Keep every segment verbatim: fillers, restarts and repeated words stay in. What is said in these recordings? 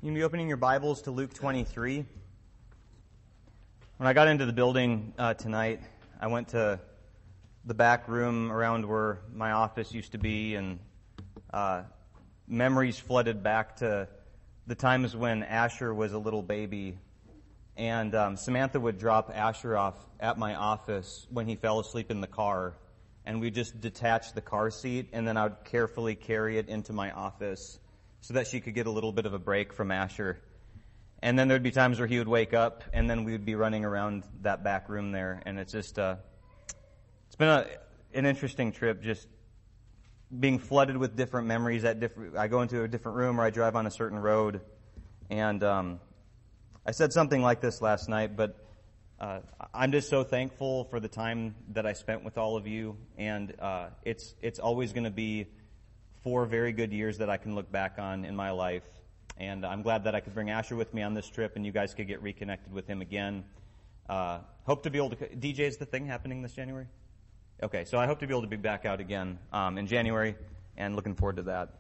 You can be opening your Bibles to Luke twenty-three. When I got into the building uh, tonight, I went to the back room around where my office used to be, and uh, memories flooded back to the times when Asher was a little baby, and um, Samantha would drop Asher off at my office when he fell asleep in the car, and we'd just detach the car seat, and then I would carefully carry it into my office so that she could get a little bit of a break from Asher. And then there'd be times where he would wake up, and then we would be running around that back room there. And it's just, uh, it's been a, an interesting trip, just being flooded with different memories. At different, I go into a different room, or I drive on a certain road. And um, I said something like this last night, but uh, I'm just so thankful for the time that I spent with all of you. And uh, it's it's always going to be four very good years that I can look back on in my life. And I'm glad that I could bring Asher with me on this trip, and you guys could get reconnected with him again. Uh, hope to be able to... D J, is the thing happening this January? Okay, so I hope to be able to be back out again um, in January, and looking forward to that.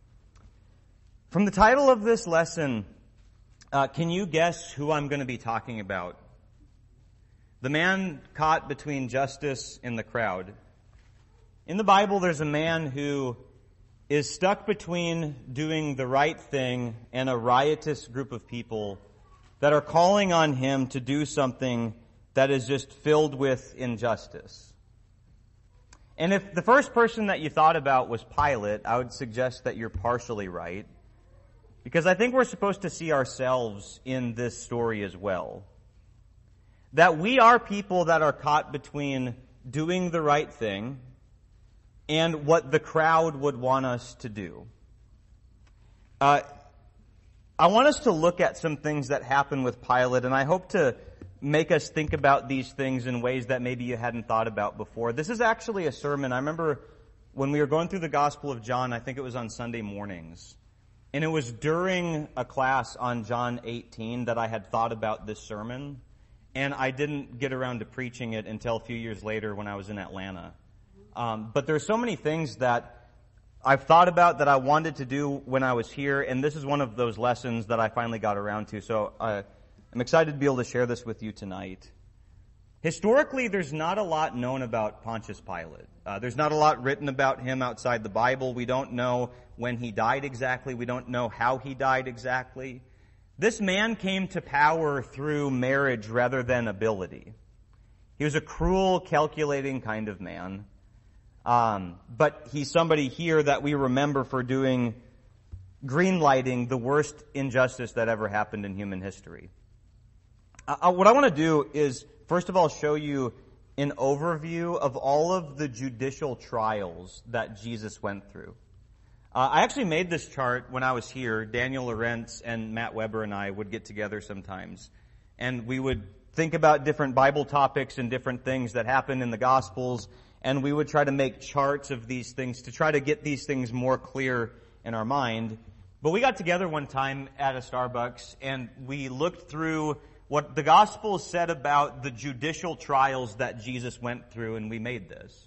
From the title of this lesson, uh, can you guess who I'm going to be talking about? The man caught between justice and the crowd. In the Bible, there's a man who is stuck between doing the right thing and a riotous group of people that are calling on him to do something that is just filled with injustice. And if the first person that you thought about was Pilate, I would suggest that you're partially right, because I think we're supposed to see ourselves in this story as well. That we are people that are caught between doing the right thing and what the crowd would want us to do. Uh, I want us to look at some things that happen with Pilate, and I hope to make us think about these things in ways that maybe you hadn't thought about before. This is actually a sermon. I remember when we were going through the Gospel of John, I think it was on Sunday mornings, and it was during a class on John eighteen that I had thought about this sermon, and I didn't get around to preaching it until a few years later when I was in Atlanta. Um, but there's so many things that I've thought about that I wanted to do when I was here, and this is one of those lessons that I finally got around to. So uh, I'm excited to be able to share this with you tonight. Historically, there's not a lot known about Pontius Pilate. Uh, there's not a lot written about him outside the Bible. We don't know when he died exactly. We don't know how he died exactly. This man came to power through marriage rather than ability. He was a cruel, calculating kind of man. Um, but he's somebody here that we remember for doing, green-lighting the worst injustice that ever happened in human history. Uh, what I want to do is, first of all, show you an overview of all of the judicial trials that Jesus went through. Uh, I actually made this chart when I was here. Daniel Lorentz and Matt Weber and I would get together sometimes, and we would think about different Bible topics and different things that happen in the Gospels, and we would try to make charts of these things to try to get these things more clear in our mind. But we got together one time at a Starbucks, and we looked through what the Gospels said about the judicial trials that Jesus went through, and we made this.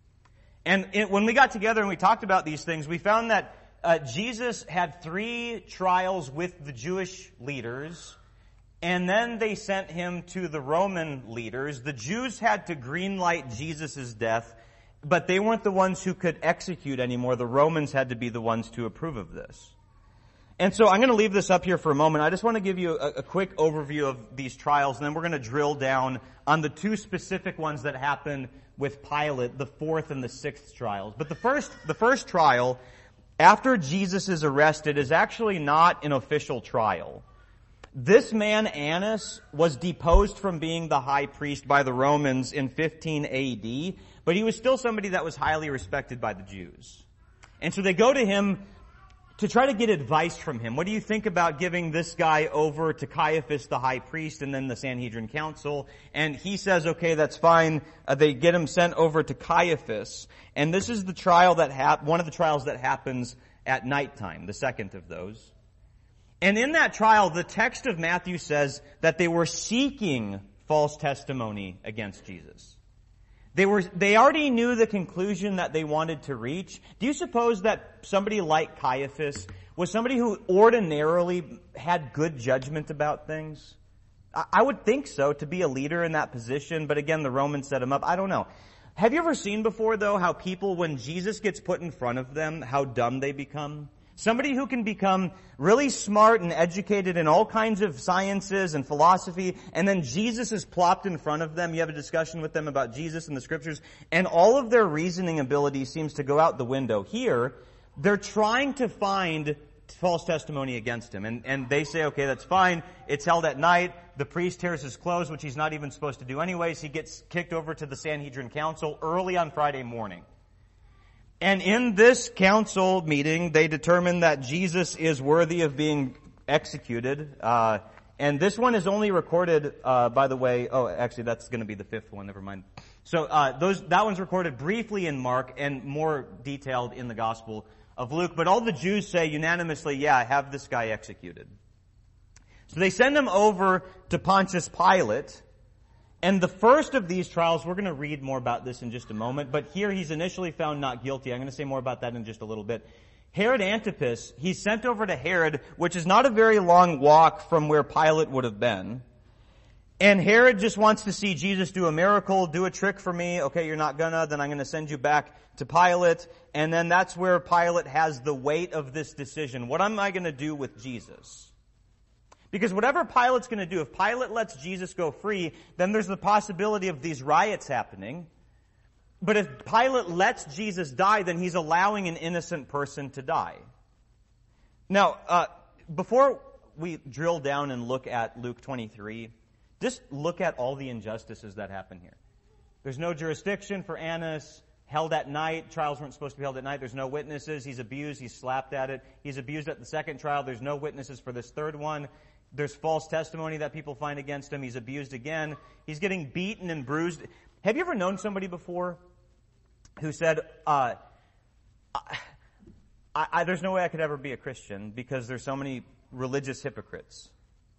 And it, when we got together and we talked about these things, we found that uh, Jesus had three trials with the Jewish leaders, and then they sent him to the Roman leaders. The Jews had to greenlight Jesus' death, but they weren't the ones who could execute anymore. The Romans had to be the ones to approve of this. And so I'm going to leave this up here for a moment. I just want to give you a, a quick overview of these trials, and then we're going to drill down on the two specific ones that happened with Pilate, the fourth and the sixth trials. But the first, the first trial, after Jesus is arrested, is actually not an official trial. This man, Annas, was deposed from being the high priest by the Romans in fifteen A D, but he was still somebody that was highly respected by the Jews. And so they go to him to try to get advice from him. What do you think about giving this guy over to Caiaphas, the high priest, and then the Sanhedrin council? And he says, okay, that's fine. Uh, they get him sent over to Caiaphas. And this is the trial that hap- one of the trials that happens at nighttime, the second of those. And in that trial, the text of Matthew says that they were seeking false testimony against Jesus. They were, they already knew the conclusion that they wanted to reach. Do you suppose that somebody like Caiaphas was somebody who ordinarily had good judgment about things? I would think so, to be a leader in that position, but again, the Romans set him up. I don't know. Have you ever seen before, though, how people, when Jesus gets put in front of them, how dumb they become? Somebody who can become really smart and educated in all kinds of sciences and philosophy, and then Jesus is plopped in front of them. You have a discussion with them about Jesus and the Scriptures, and all of their reasoning ability seems to go out the window. Here, they're trying to find false testimony against him. And, and they say, okay, that's fine. It's held at night. The priest tears his clothes, which he's not even supposed to do anyways. He gets kicked over to the Sanhedrin Council early on Friday morning. And in this council meeting, they determine that Jesus is worthy of being executed. Uh, and this one is only recorded, uh, by the way, oh, actually that's going to be the fifth one, never mind. So, uh, those, that one's recorded briefly in Mark and more detailed in the Gospel of Luke, but all the Jews say unanimously, yeah, have this guy executed. So they send him over to Pontius Pilate, and the first of these trials, we're going to read more about this in just a moment, but here he's initially found not guilty. I'm going to say more about that in just a little bit. Herod Antipas, he's sent over to Herod, which is not a very long walk from where Pilate would have been. And Herod just wants to see Jesus do a miracle, do a trick for me. Okay, you're not gonna, then I'm gonna send you back to Pilate. And then that's where Pilate has the weight of this decision. What am I gonna do with Jesus? Because whatever Pilate's gonna do, if Pilate lets Jesus go free, then there's the possibility of these riots happening. But if Pilate lets Jesus die, then he's allowing an innocent person to die. Now, uh, before we drill down and look at Luke twenty-three, just look at all the injustices that happen here. There's no jurisdiction for Annas, held at night. Trials weren't supposed to be held at night. There's no witnesses. He's abused. He's slapped at it. He's abused at the second trial. There's no witnesses for this third one. There's false testimony that people find against him. He's abused again. He's getting beaten and bruised. Have you ever known somebody before who said, uh, I, I, there's no way I could ever be a Christian because there's so many religious hypocrites?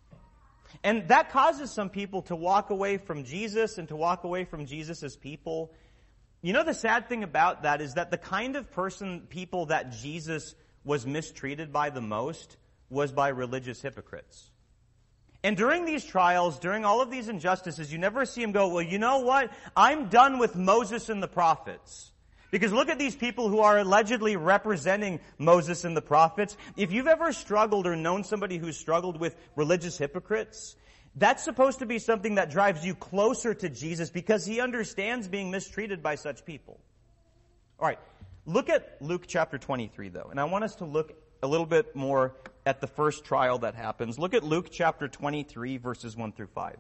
And that causes some people to walk away from Jesus and to walk away from Jesus' people. You know, the sad thing about that is that the kind of person, people that Jesus was mistreated by the most was by religious hypocrites. And during these trials, during all of these injustices, you never see him go, well, you know what? I'm done with Moses and the prophets. Because look at these people who are allegedly representing Moses and the prophets. If you've ever struggled or known somebody who's struggled with religious hypocrites, that's supposed to be something that drives you closer to Jesus because he understands being mistreated by such people. All right, look at Luke chapter twenty-three, though. And I want us to look a little bit more at the first trial that happens. Look at Luke chapter twenty-three, verses one through five.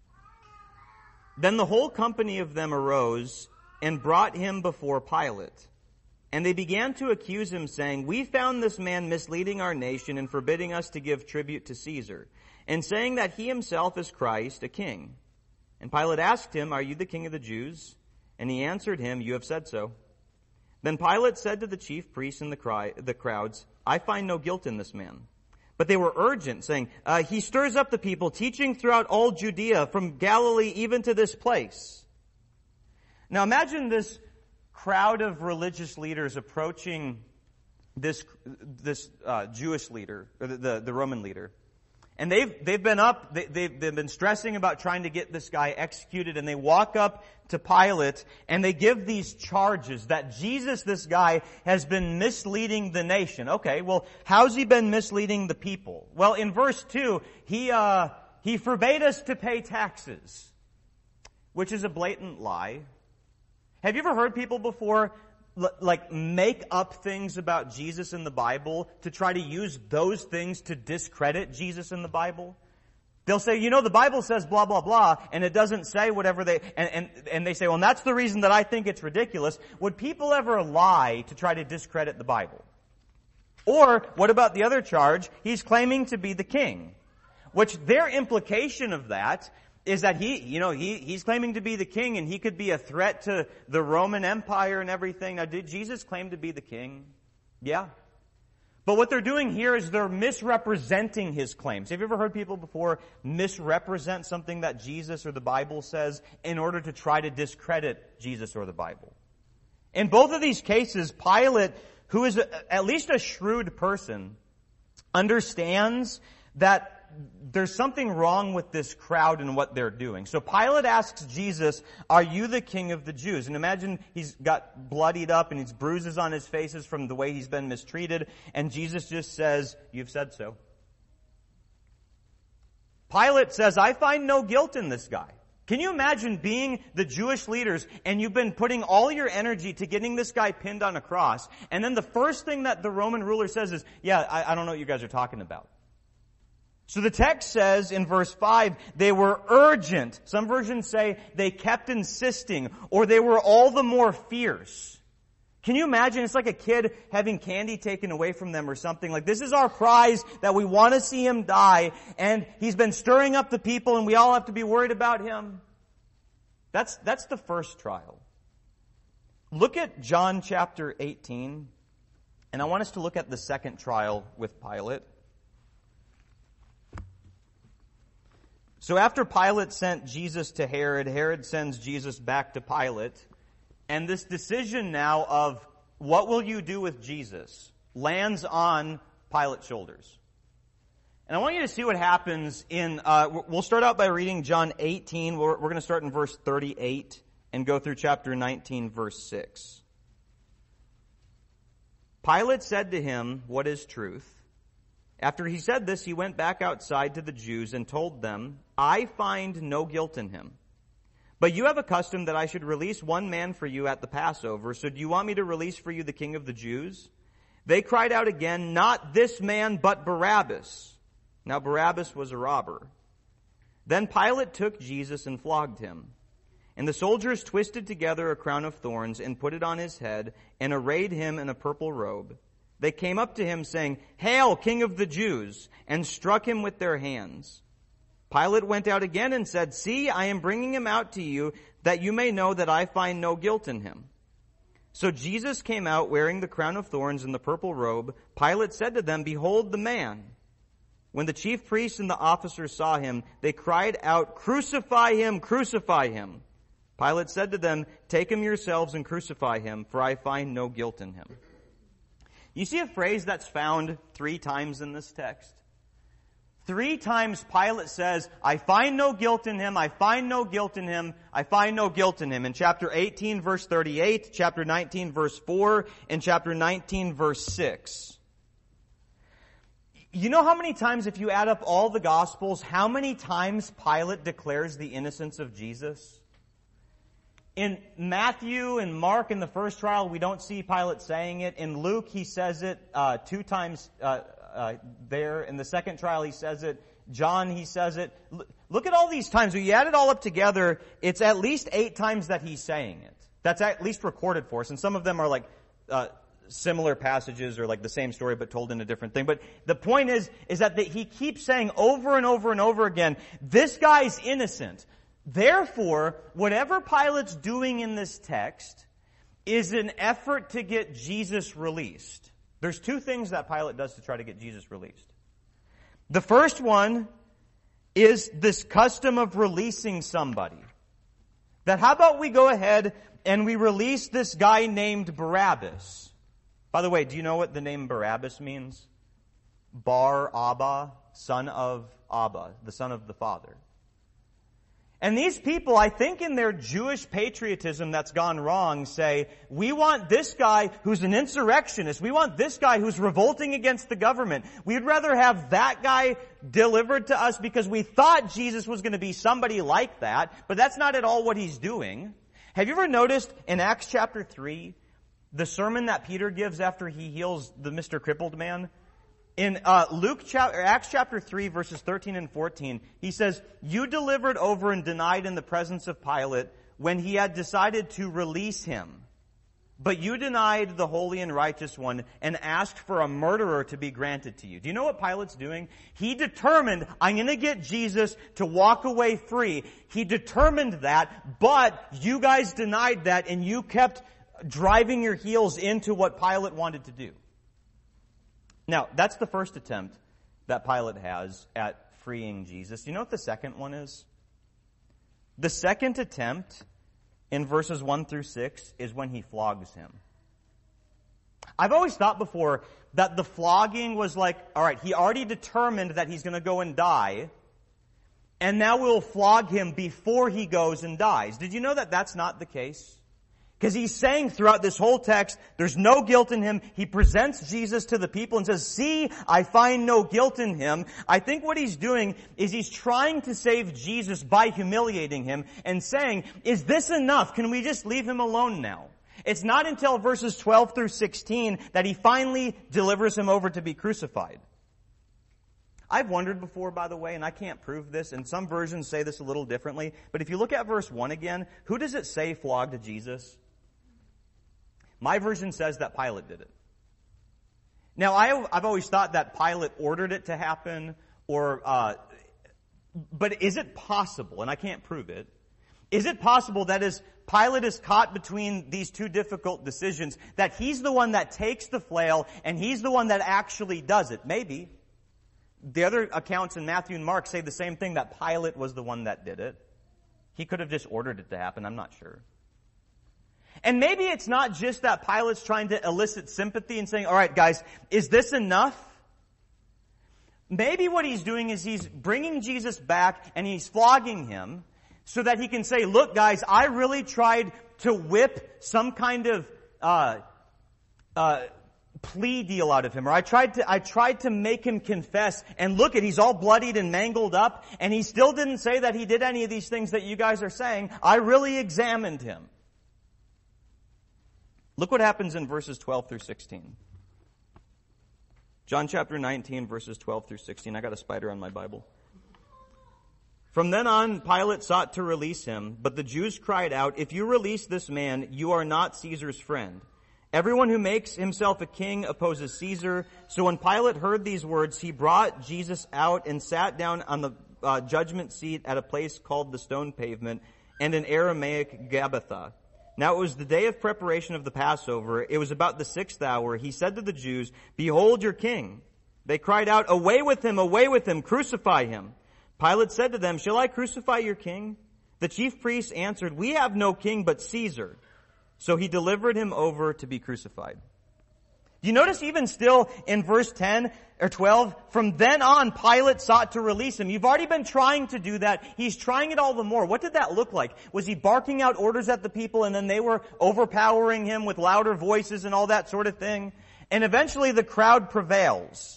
Then the whole company of them arose and brought him before Pilate. And they began to accuse him, saying, we found this man misleading our nation and forbidding us to give tribute to Caesar, and saying that he himself is Christ, a king. And Pilate asked him, are you the king of the Jews? And he answered him, you have said so. Then Pilate said to the chief priests and the, cry, the crowds, I find no guilt in this man. But they were urgent, saying, uh, he stirs up the people, teaching throughout all Judea, from Galilee even to this place. Now imagine this crowd of religious leaders approaching this this uh, Jewish leader, or the, the, the Roman leader. And they've they've been up, they, they've, they've been stressing about trying to get this guy executed, and they walk up to Pilate, and they give these charges that Jesus, this guy, has been misleading the nation. Okay, well, how's he been misleading the people? Well, in verse two, he uh, he forbade us to pay taxes, which is a blatant lie. Have you ever heard people before, like, make up things about Jesus in the Bible to try to use those things to discredit Jesus in the Bible? They'll say, you know, the Bible says blah, blah, blah, and it doesn't say whatever they, and, and, and they say, well, and that's the reason that I think it's ridiculous. Would people ever lie to try to discredit the Bible? Or, what about the other charge? He's claiming to be the king. Which their implication of that is that he, you know, he, he's claiming to be the king and he could be a threat to the Roman Empire and everything. Now, did Jesus claim to be the king? Yeah. But what they're doing here is they're misrepresenting his claims. Have you ever heard people before misrepresent something that Jesus or the Bible says in order to try to discredit Jesus or the Bible? In both of these cases, Pilate, who is a, at least a shrewd person, understands that there's something wrong with this crowd and what they're doing. So Pilate asks Jesus, "Are you the king of the Jews?" And imagine he's got bloodied up and he's bruises on his faces from the way he's been mistreated. And Jesus just says, "You've said so." Pilate says, "I find no guilt in this guy." Can you imagine being the Jewish leaders and you've been putting all your energy to getting this guy pinned on a cross, and then the first thing that the Roman ruler says is, "Yeah, I, I don't know what you guys are talking about." So the text says in verse five, they were urgent. Some versions say they kept insisting, or they were all the more fierce. Can you imagine? It's like a kid having candy taken away from them or something. Like, this is our prize that we want to see him die, and he's been stirring up the people and we all have to be worried about him. That's, that's the first trial. Look at John chapter eighteen, and I want us to look at the second trial with Pilate. So after Pilate sent Jesus to Herod, Herod sends Jesus back to Pilate. And this decision now of what will you do with Jesus lands on Pilate's shoulders. And I want you to see what happens in, uh, we'll start out by reading John eighteen. We're, we're going to start in verse thirty-eight and go through chapter nineteen, verse six. Pilate said to him, "What is truth?" After he said this, he went back outside to the Jews and told them, "I find no guilt in him. But you have a custom that I should release one man for you at the Passover. So do you want me to release for you the king of the Jews?" They cried out again, "Not this man, but Barabbas." Now Barabbas was a robber. Then Pilate took Jesus and flogged him. And the soldiers twisted together a crown of thorns and put it on his head and arrayed him in a purple robe. They came up to him saying, "Hail, King of the Jews," and struck him with their hands. Pilate went out again and said, "See, I am bringing him out to you, that you may know that I find no guilt in him." So Jesus came out wearing the crown of thorns and the purple robe. Pilate said to them, "Behold the man." When the chief priests and the officers saw him, they cried out, "Crucify him, crucify him." Pilate said to them, "Take him yourselves and crucify him, for I find no guilt in him." You see a phrase that's found three times in this text? Three times Pilate says, "I find no guilt in him, I find no guilt in him, I find no guilt in him." In chapter eighteen, verse thirty-eight, chapter nineteen, verse four, and chapter nineteen, verse six. You know how many times, if you add up all the Gospels, how many times Pilate declares the innocence of Jesus? In Matthew and Mark in the first trial, we don't see Pilate saying it. In Luke, he says it uh, two times uh, uh, there. In the second trial, he says it. John, he says it. L- look at all these times. When you add it all up together, it's at least eight times that he's saying it. That's at least recorded for us. And some of them are like uh, similar passages or like the same story but told in a different thing. But the point is, is that the, he keeps saying over and over and over again, this guy's innocent. Therefore, whatever Pilate's doing in this text is an effort to get Jesus released. There's two things that Pilate does to try to get Jesus released. The first one is this custom of releasing somebody. That how about we go ahead and we release this guy named Barabbas. By the way, do you know what the name Barabbas means? Bar Abba, son of Abba, the son of the Father. And these people, I think in their Jewish patriotism that's gone wrong, say, we want this guy who's an insurrectionist. We want this guy who's revolting against the government. We'd rather have that guy delivered to us because we thought Jesus was going to be somebody like that, but that's not at all what he's doing. Have you ever noticed in Acts chapter three, the sermon that Peter gives after he heals the Mister Crippled man? In uh, Luke chapter, Acts chapter three, verses thirteen and fourteen, he says, "You delivered over and denied in the presence of Pilate when he had decided to release him. But you denied the holy and righteous one and asked for a murderer to be granted to you." Do you know what Pilate's doing? He determined, I'm going to get Jesus to walk away free. He determined that, but you guys denied that and you kept driving your heels into what Pilate wanted to do. Now, that's the first attempt that Pilate has at freeing Jesus. Do you know what the second one is? The second attempt in verses one through six is when he flogs him. I've always thought before that the flogging was like, all right, he already determined that he's going to go and die, and now we'll flog him before he goes and dies. Did you know that that's not the case? Because he's saying throughout this whole text, there's no guilt in him. He presents Jesus to the people and says, see, I find no guilt in him. I think what he's doing is he's trying to save Jesus by humiliating him and saying, is this enough? Can we just leave him alone now? It's not until verses twelve through sixteen that he finally delivers him over to be crucified. I've wondered before, by the way, and I can't prove this, and some versions say this a little differently, but if you look at verse one again, who does it say flogged Jesus? My version says that Pilate did it. Now, I, I've always thought that Pilate ordered it to happen, or, uh, but is it possible, and I can't prove it, is it possible that as Pilate is caught between these two difficult decisions, that he's the one that takes the flail, and he's the one that actually does it? Maybe. The other accounts in Matthew and Mark say the same thing, that Pilate was the one that did it. He could have just ordered it to happen, I'm not sure. And maybe it's not just that Pilate's trying to elicit sympathy and saying, all right, guys, is this enough? Maybe what he's doing is he's bringing Jesus back and he's flogging him so that he can say, look, guys, I really tried to whip some kind of uh, uh, plea deal out of him, or I tried to I tried to make him confess. And look at, he's all bloodied and mangled up, and he still didn't say that he did any of these things that you guys are saying. I really examined him. Look what happens in verses twelve through sixteen. John chapter nineteen, verses twelve through sixteen. I got a spider on my Bible. From then on, Pilate sought to release him, but the Jews cried out, if you release this man, you are not Caesar's friend. Everyone who makes himself a king opposes Caesar. So when Pilate heard these words, he brought Jesus out and sat down on the uh, judgment seat at a place called the Stone Pavement, and in Aramaic, Gabbatha. Now it was the day of preparation of the Passover. It was about the sixth hour. He said to the Jews, behold your king. They cried out, away with him, away with him, crucify him. Pilate said to them, shall I crucify your king? The chief priests answered, we have no king but Caesar. So he delivered him over to be crucified. You notice even still in verse ten or twelve, from then on Pilate sought to release him. You've already been trying to do that. He's trying it all the more. What did that look like? Was he barking out orders at the people and then they were overpowering him with louder voices and all that sort of thing? And eventually the crowd prevails.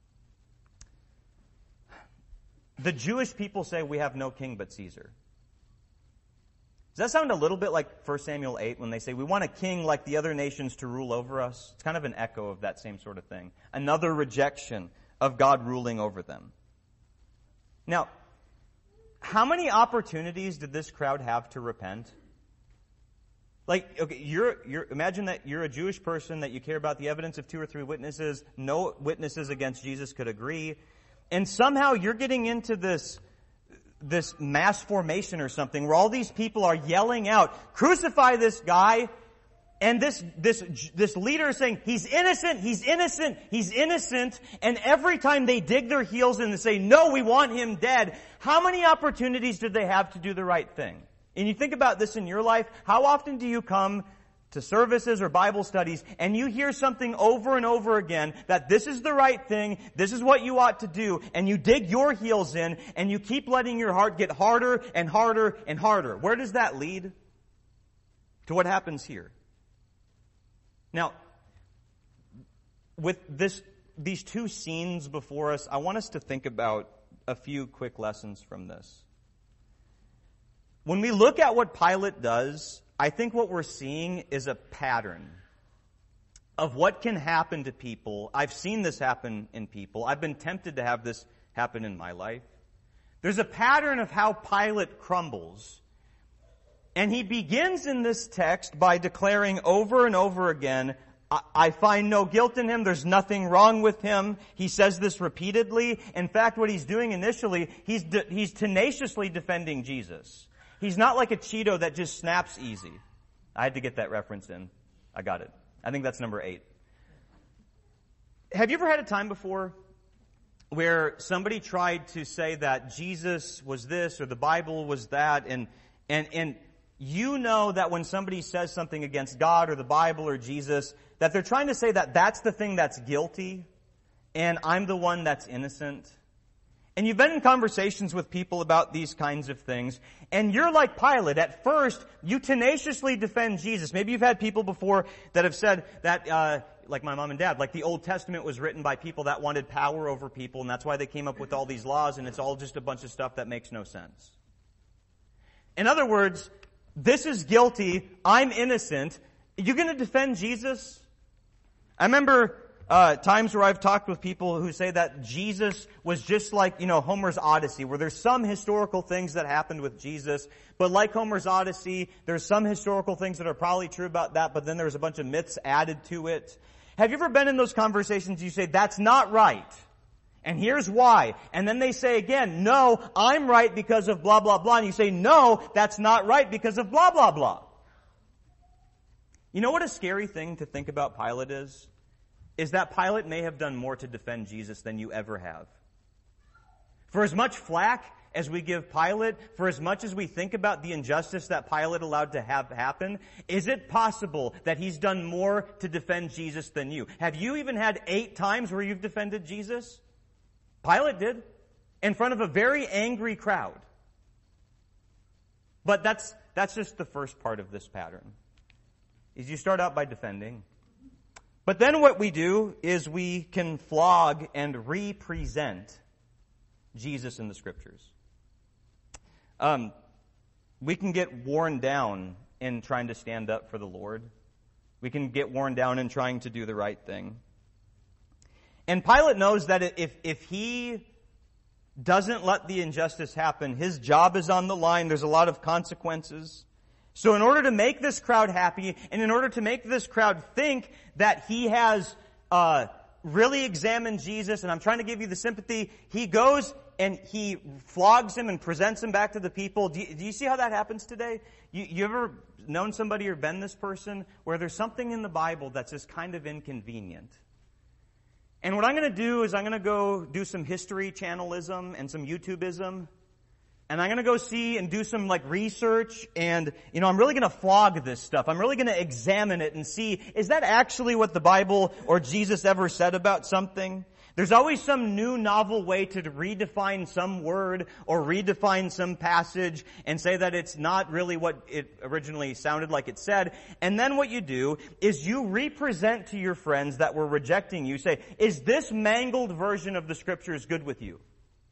The Jewish people say, we have no king but Caesar. Does that sound a little bit like First Samuel eight when they say, we want a king like the other nations to rule over us? It's kind of an echo of that same sort of thing. Another rejection of God ruling over them. Now, how many opportunities did this crowd have to repent? Like, okay, you're, you're, imagine that you're a Jewish person, that you care about the evidence of two or three witnesses. No witnesses against Jesus could agree. And somehow you're getting into this this mass formation or something where all these people are yelling out, crucify this guy. And this, this, this leader is saying, he's innocent, he's innocent, he's innocent. And every time they dig their heels in and say, no, we want him dead. How many opportunities did they have to do the right thing? And you think about this in your life, how often do you come to services or Bible studies and you hear something over and over again that this is the right thing, this is what you ought to do, and you dig your heels in and you keep letting your heart get harder and harder and harder? Where does that lead? To what happens here. Now, with this, these two scenes before us, I want us to think about a few quick lessons from this. When we look at what Pilate does, I think what we're seeing is a pattern of what can happen to people. I've seen this happen in people. I've been tempted to have this happen in my life. There's a pattern of how Pilate crumbles. And he begins in this text by declaring over and over again, I, I find no guilt in him. There's nothing wrong with him. He says this repeatedly. In fact, what he's doing initially, he's de- he's tenaciously defending Jesus. He's not like a Cheeto that just snaps easy. I had to get that reference in. I got it. I think that's number eight. Have you ever had a time before where somebody tried to say that Jesus was this or the Bible was that, and and and you know that when somebody says something against God or the Bible or Jesus, that they're trying to say that that's the thing that's guilty, and I'm the one that's innocent. And you've been in conversations with people about these kinds of things, and you're like Pilate. At first, you tenaciously defend Jesus. Maybe you've had people before that have said that, uh, like my mom and dad, like the Old Testament was written by people that wanted power over people, and that's why they came up with all these laws, and it's all just a bunch of stuff that makes no sense. In other words, this is guilty, I'm innocent. Are you going to defend Jesus? I remember Uh, times where I've talked with people who say that Jesus was just like, you know, Homer's Odyssey, where there's some historical things that happened with Jesus, but like Homer's Odyssey, there's some historical things that are probably true about that, but then there's a bunch of myths added to it. Have you ever been in those conversations you say, that's not right, and here's why, and then they say again, no, I'm right because of blah, blah, blah, and you say, no, that's not right because of blah, blah, blah. You know what a scary thing to think about Pilate is? Is that Pilate may have done more to defend Jesus than you ever have. For as much flack as we give Pilate, for as much as we think about the injustice that Pilate allowed to have happen, is it possible that he's done more to defend Jesus than you? Have you even had eight times where you've defended Jesus? Pilate did, in front of a very angry crowd. But that's, that's just the first part of this pattern, is you start out by defending. But then what we do is we can flog and represent Jesus in the Scriptures. Um, we can get worn down in trying to stand up for the Lord. We can get worn down in trying to do the right thing. And Pilate knows that if, if he doesn't let the injustice happen, his job is on the line. There's a lot of consequences. So in order to make this crowd happy, and in order to make this crowd think that he has uh really examined Jesus, and I'm trying to give you the sympathy, he goes and he flogs him and presents him back to the people. Do you, do you see how that happens today? You, you ever known somebody or been this person where there's something in the Bible that's just kind of inconvenient? And what I'm going to do is I'm going to go do some history channelism and some YouTubeism. And I'm going to go see and do some like research, and, you know, I'm really going to flog this stuff. I'm really going to examine it and see, is that actually what the Bible or Jesus ever said about something? There's always some new novel way to redefine some word or redefine some passage and say that it's not really what it originally sounded like it said. And then what you do is you represent to your friends that were rejecting you, say, is this mangled version of the Scriptures good with you?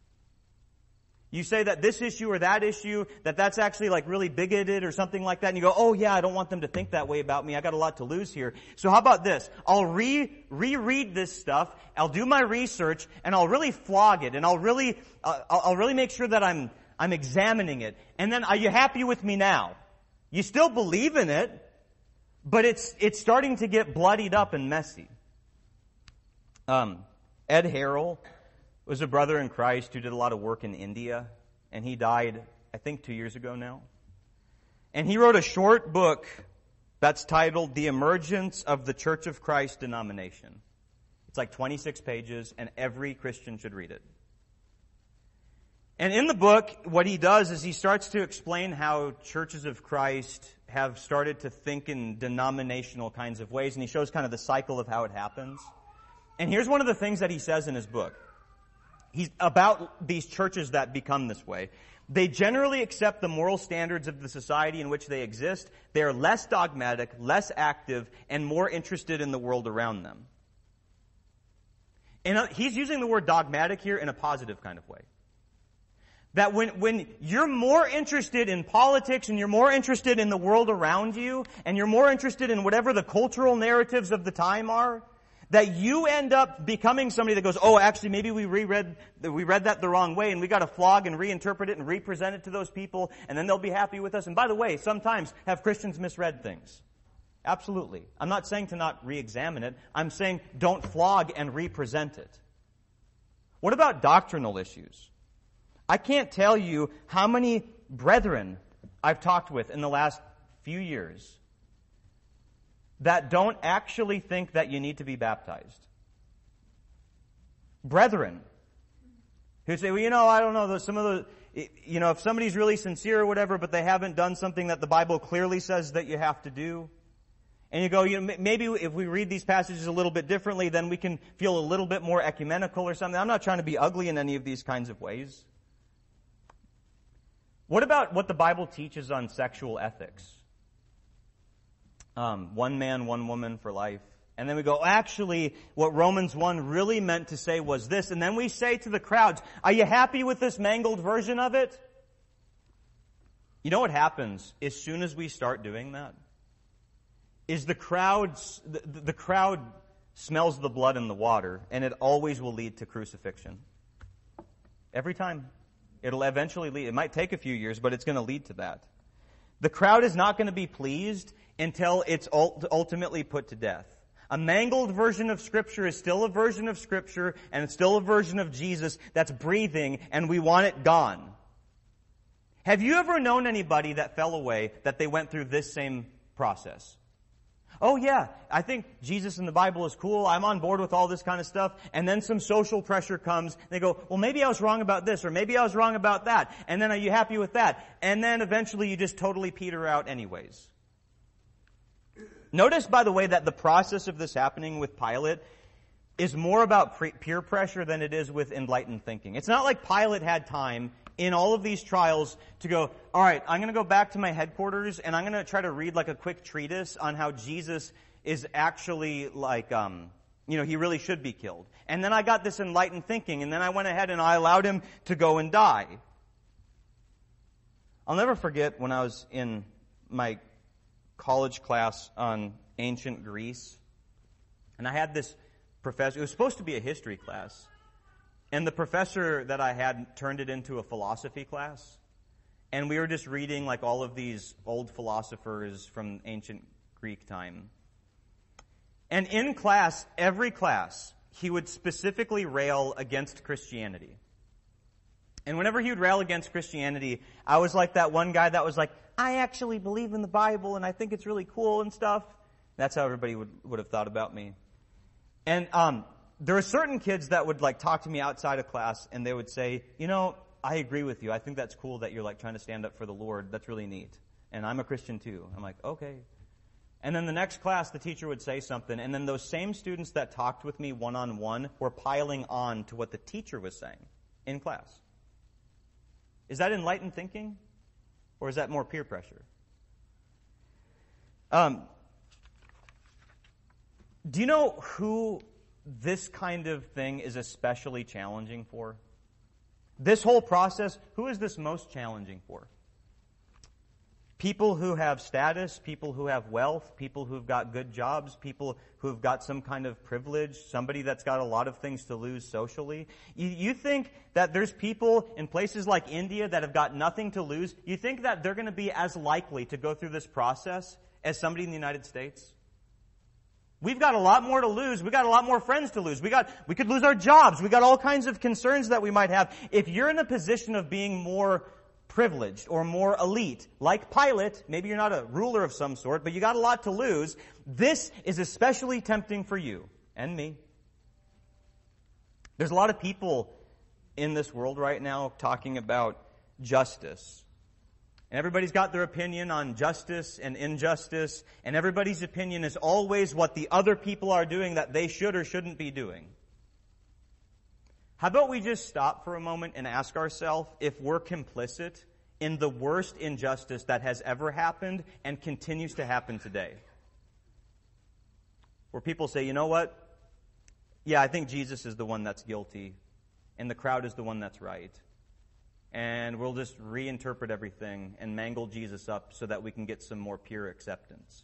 You say that this issue or that issue, that that's actually like really bigoted or something like that, and you go, oh yeah, I don't want them to think that way about me. I got a lot to lose here. So how about this? I'll re, reread this stuff, I'll do my research, and I'll really flog it, and I'll really, uh, I'll really make sure that I'm, I'm examining it. And then, are you happy with me now? You still believe in it, but it's, it's starting to get bloodied up and messy. Um, Ed Harrell was a brother in Christ who did a lot of work in India, and he died, I think, two years ago now. And he wrote a short book that's titled The Emergence of the Church of Christ Denomination. It's like twenty-six pages, and every Christian should read it. And in the book, what he does is he starts to explain how churches of Christ have started to think in denominational kinds of ways, and he shows kind of the cycle of how it happens. And here's one of the things that he says in his book. He's about these churches that become this way. They generally accept the moral standards of the society in which they exist. They are less dogmatic, less active, and more interested in the world around them. And he's using the word dogmatic here in a positive kind of way. That when, when you're more interested in politics and you're more interested in the world around you and you're more interested in whatever the cultural narratives of the time are, that you end up becoming somebody that goes, oh, actually, maybe we reread, we read that the wrong way, and we got to flog and reinterpret it and represent it to those people, and then they'll be happy with us. And by the way, sometimes have Christians misread things? Absolutely. I'm not saying to not re-examine it. I'm saying don't flog and represent it. What about doctrinal issues? I can't tell you how many brethren I've talked with in the last few years that don't actually think that you need to be baptized. Brethren who say, well, you know, I don't know, some of the, you know, if somebody's really sincere or whatever, but they haven't done something that the Bible clearly says that you have to do, and you go, you know, maybe if we read these passages a little bit differently, then we can feel a little bit more ecumenical or something. I'm not trying to be ugly in any of these kinds of ways. What about what the Bible teaches on sexual ethics? Um, one man, one woman for life. And then we go, actually, what Romans one really meant to say was this. And then we say to the crowds, are you happy with this mangled version of it? You know what happens as soon as we start doing that? Is the crowd, the, the crowd smells the blood in the water, and it always will lead to crucifixion. Every time. It'll eventually lead. It might take a few years, but it's going to lead to that. The crowd is not going to be pleased until it's ultimately put to death. A mangled version of Scripture is still a version of Scripture, and it's still a version of Jesus that's breathing, and we want it gone. Have you ever known anybody that fell away that they went through this same process? Oh yeah, I think Jesus in the Bible is cool. I'm on board with all this kind of stuff. And then some social pressure comes. They go, well, maybe I was wrong about this, or maybe I was wrong about that. And then are you happy with that? And then eventually you just totally peter out anyways. Notice, by the way, that the process of this happening with Pilate is more about peer pressure than it is with enlightened thinking. It's not like Pilate had time in all of these trials to go, all right, I'm going to go back to my headquarters and I'm going to try to read like a quick treatise on how Jesus is actually like, um, you know, he really should be killed. And then I got this enlightened thinking, and then I went ahead and I allowed him to go and die. I'll never forget when I was in my college class on ancient Greece, and I had this professor. It was supposed to be a history class. And the professor that I had turned it into a philosophy class. And we were just reading like all of these old philosophers from ancient Greek time. And in class, every class, he would specifically rail against Christianity. And whenever he would rail against Christianity, I was like that one guy that was like, I actually believe in the Bible and I think it's really cool and stuff. That's how everybody would, would have thought about me. And, um, there are certain kids that would like talk to me outside of class and they would say, you know, I agree with you. I think that's cool that you're like trying to stand up for the Lord. That's really neat. And I'm a Christian too. I'm like, okay. And then the next class, the teacher would say something, and then those same students that talked with me one-on-one were piling on to what the teacher was saying in class. Is that enlightened thinking? Or is that more peer pressure? Um, do you know who this kind of thing is especially challenging for? This whole process, who is this most challenging for? People who have status, people who have wealth, people who've got good jobs, people who've got some kind of privilege, somebody that's got a lot of things to lose socially. You, you think that there's people in places like India that have got nothing to lose? You think that they're going to be as likely to go through this process as somebody in the United States? We've got a lot more to lose. We've got a lot more friends to lose. We got, we could lose our jobs. We got all kinds of concerns that we might have. If you're in a position of being more privileged or more elite, like Pilate, maybe you're not a ruler of some sort, but you got a lot to lose, this is especially tempting for you and me. There's a lot of people in this world right now talking about justice. And everybody's got their opinion on justice and injustice, and everybody's opinion is always what the other people are doing that they should or shouldn't be doing. How about we just stop for a moment and ask ourselves if we're complicit in the worst injustice that has ever happened and continues to happen today? Where people say, you know what? Yeah, I think Jesus is the one that's guilty, and the crowd is the one that's right. And we'll just reinterpret everything and mangle Jesus up so that we can get some more pure acceptance.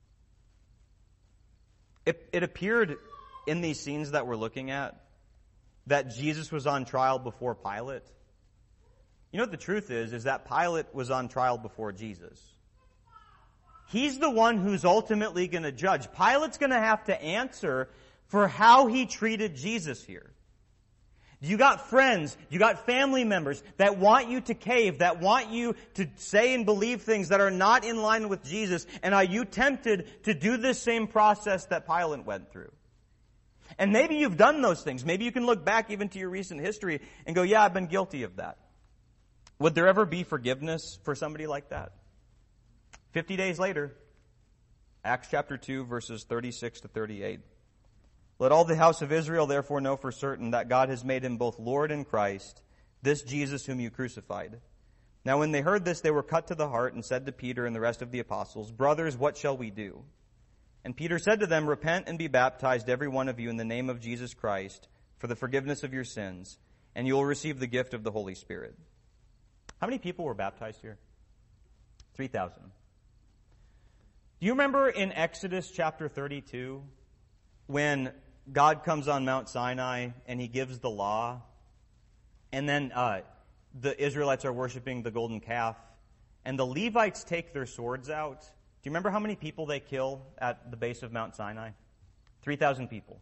It, it appeared in these scenes that we're looking at that Jesus was on trial before Pilate. You know what the truth is, is that Pilate was on trial before Jesus. He's the one who's ultimately going to judge. Pilate's going to have to answer for how he treated Jesus here. You got friends, you got family members that want you to cave, that want you to say and believe things that are not in line with Jesus. And are you tempted to do this same process that Pilate went through? And maybe you've done those things. Maybe you can look back even to your recent history and go, yeah, I've been guilty of that. Would there ever be forgiveness for somebody like that? Fifty days later, Acts chapter two, verses thirty-six to thirty-eight. Let all the house of Israel therefore know for certain that God has made him both Lord and Christ, this Jesus whom you crucified. Now when they heard this, they were cut to the heart and said to Peter and the rest of the apostles, Brothers, what shall we do? And Peter said to them, Repent and be baptized, every one of you, in the name of Jesus Christ, for the forgiveness of your sins, and you will receive the gift of the Holy Spirit. How many people were baptized here? three thousand. Do you remember in Exodus chapter thirty-two when God comes on Mount Sinai and he gives the law, and then uh, the Israelites are worshiping the golden calf, and the Levites take their swords out? Do you remember how many people they kill at the base of Mount Sinai? three thousand people.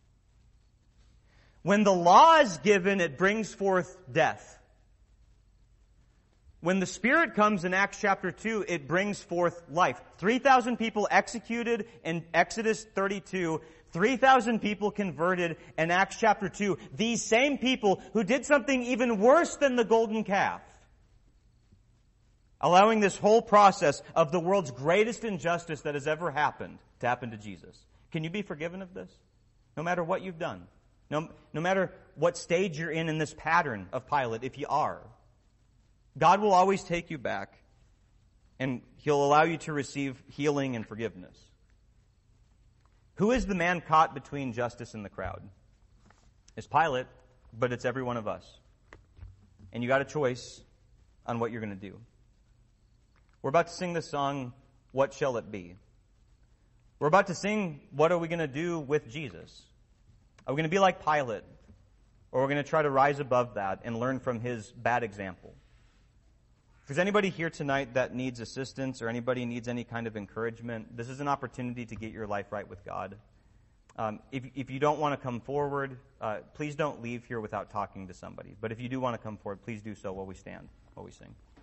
When the law is given, it brings forth death. When the Spirit comes in Acts chapter two, it brings forth life. three thousand people executed in Exodus thirty-two. three thousand people converted in Acts chapter two. These same people who did something even worse than the golden calf. Allowing this whole process of the world's greatest injustice that has ever happened to happen to Jesus. Can you be forgiven of this? No matter what you've done. No, no matter what stage you're in in this pattern of Pilate, if you are. God will always take you back, and He'll allow you to receive healing and forgiveness. Who is the man caught between justice and the crowd? It's Pilate, but it's every one of us. And you got a choice on what you're going to do. We're about to sing the song, What Shall It Be? We're about to sing, what are we going to do with Jesus? Are we going to be like Pilate? Or are we going to try to rise above that and learn from his bad example? If there's anybody here tonight that needs assistance or anybody needs any kind of encouragement, this is an opportunity to get your life right with God. Um, if, if you don't want to come forward, uh, please don't leave here without talking to somebody. But if you do want to come forward, please do so while we stand, while we sing.